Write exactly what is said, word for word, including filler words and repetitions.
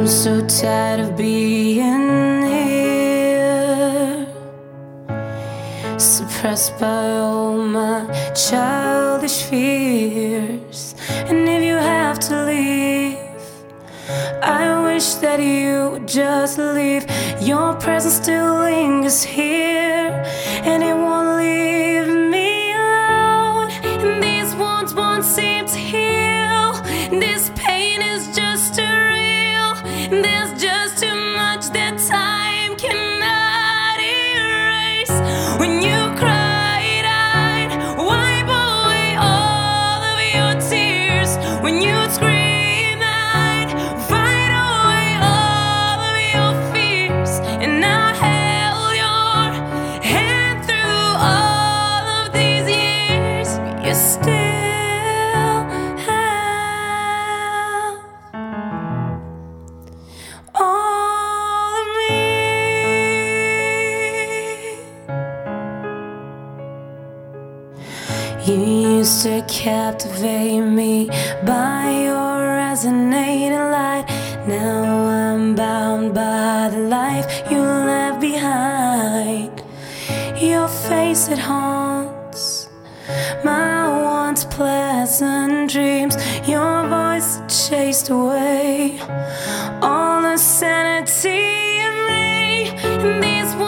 so tired of being here, suppressed by all my childish fears. And if you have to leave, I wish that you would just leave. Your presence still lingers here, and it won't leave me alone. And these wounds won't seem to heal. This pain is just too real. There's just too much that time cannot erase. When you cried, I'd wipe away all of your tears. When you screamed, I'd fight away all of your fears. And I held your hand through all of these years. But you still have all of me. You used to captivate me by your resonating light. Now I'm bound by the life you left behind. Your face, it haunts my once pleasant dreams. Your voice, it chased away all the sanity in me. And these